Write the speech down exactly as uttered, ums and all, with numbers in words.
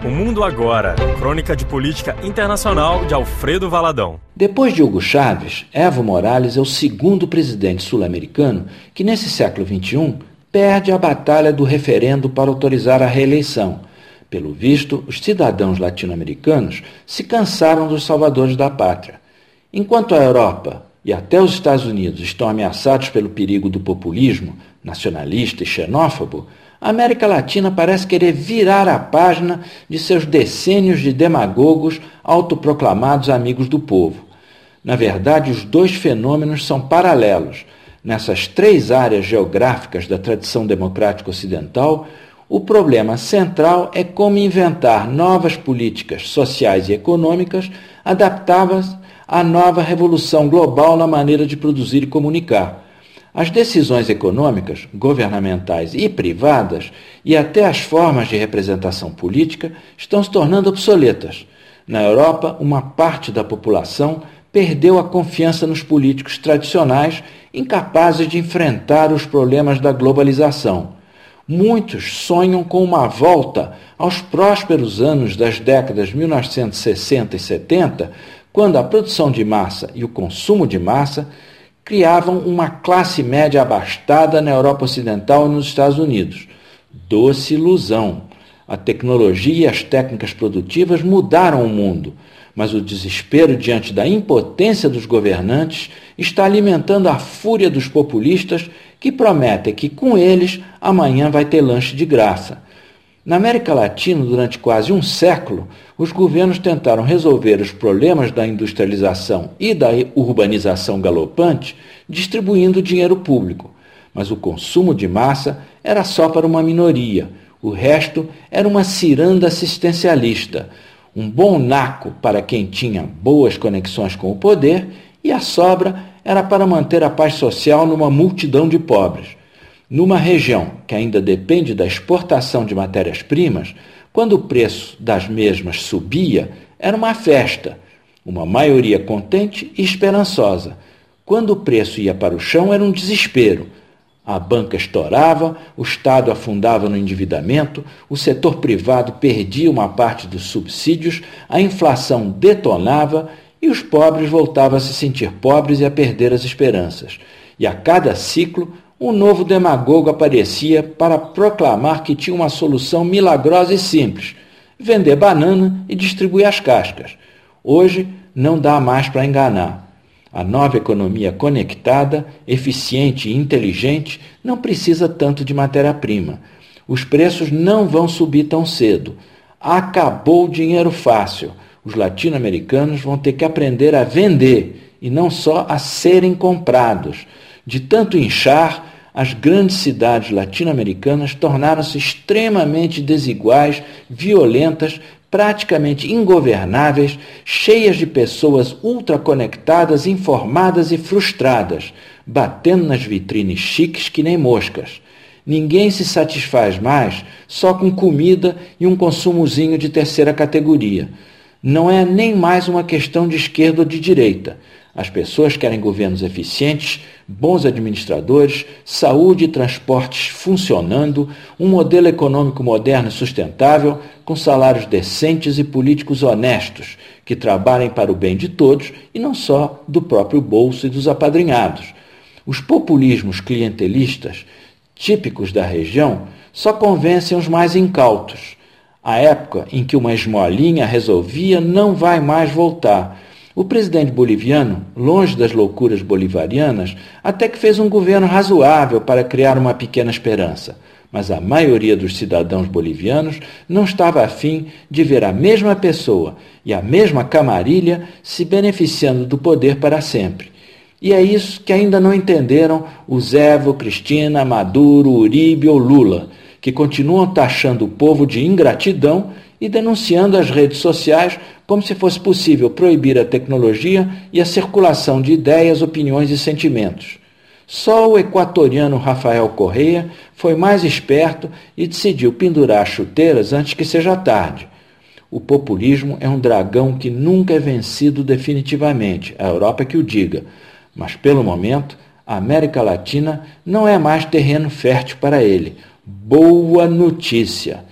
O Mundo Agora, crônica de política internacional de Alfredo Valadão. Depois de Hugo Chávez, Evo Morales é o segundo presidente sul-americano que, nesse século vinte e um, perde a batalha do referendo para autorizar a reeleição. Pelo visto, os cidadãos latino-americanos se cansaram dos salvadores da pátria. Enquanto a Europa e até os Estados Unidos estão ameaçados pelo perigo do populismo nacionalista e xenófobo, a América Latina parece querer virar a página de seus decênios de demagogos autoproclamados amigos do povo. Na verdade, os dois fenômenos são paralelos. Nessas três áreas geográficas da tradição democrática ocidental, o problema central é como inventar novas políticas sociais e econômicas adaptadas à nova revolução global na maneira de produzir e comunicar. As decisões econômicas, governamentais e privadas, e até as formas de representação política, estão se tornando obsoletas. Na Europa, uma parte da população perdeu a confiança nos políticos tradicionais, incapazes de enfrentar os problemas da globalização. Muitos sonham com uma volta aos prósperos anos das décadas mil novecentos e sessenta e setenta, quando a produção de massa e o consumo de massa criavam uma classe média abastada na Europa Ocidental e nos Estados Unidos. Doce ilusão. A tecnologia e as técnicas produtivas mudaram o mundo, mas o desespero diante da impotência dos governantes está alimentando a fúria dos populistas que prometem que com eles amanhã vai ter lanche de graça. Na América Latina, durante quase um século, os governos tentaram resolver os problemas da industrialização e da urbanização galopante distribuindo dinheiro público, mas o consumo de massa era só para uma minoria, o resto era uma ciranda assistencialista, um bom naco para quem tinha boas conexões com o poder e a sobra era para manter a paz social numa multidão de pobres. Numa região que ainda depende da exportação de matérias-primas, quando o preço das mesmas subia, era uma festa, uma maioria contente e esperançosa. Quando o preço ia para o chão, era um desespero. A banca estourava, o Estado afundava no endividamento, o setor privado perdia uma parte dos subsídios, a inflação detonava e os pobres voltavam a se sentir pobres e a perder as esperanças. E a cada ciclo, um novo demagogo aparecia para proclamar que tinha uma solução milagrosa e simples: vender banana e distribuir as cascas. Hoje não dá mais para enganar. A nova economia conectada, eficiente e inteligente não precisa tanto de matéria-prima. Os preços não vão subir tão cedo. Acabou o dinheiro fácil. Os latino-americanos vão ter que aprender a vender e não só a serem comprados. De tanto inchar, as grandes cidades latino-americanas tornaram-se extremamente desiguais, violentas, praticamente ingovernáveis, cheias de pessoas ultraconectadas, informadas e frustradas, batendo nas vitrines chiques que nem moscas. Ninguém se satisfaz mais só com comida e um consumozinho de terceira categoria. Não é nem mais uma questão de esquerda ou de direita. As pessoas querem governos eficientes, bons administradores, saúde e transportes funcionando, um modelo econômico moderno e sustentável, com salários decentes e políticos honestos, que trabalhem para o bem de todos e não só do próprio bolso e dos apadrinhados. Os populismos clientelistas, típicos da região, só convencem os mais incautos. A época em que uma esmolinha resolvia não vai mais voltar. O presidente boliviano, longe das loucuras bolivarianas, até que fez um governo razoável para criar uma pequena esperança. Mas a maioria dos cidadãos bolivianos não estava afim de ver a mesma pessoa e a mesma camarilha se beneficiando do poder para sempre. E é isso que ainda não entenderam os Evo, Cristina, Maduro, Uribe ou Lula, que continuam taxando o povo de ingratidão e denunciando as redes sociais como se fosse possível proibir a tecnologia e a circulação de ideias, opiniões e sentimentos. Só o equatoriano Rafael Correa foi mais esperto e decidiu pendurar as chuteiras antes que seja tarde. O populismo é um dragão que nunca é vencido definitivamente, a Europa que o diga, mas pelo momento a América Latina não é mais terreno fértil para ele. Boa notícia!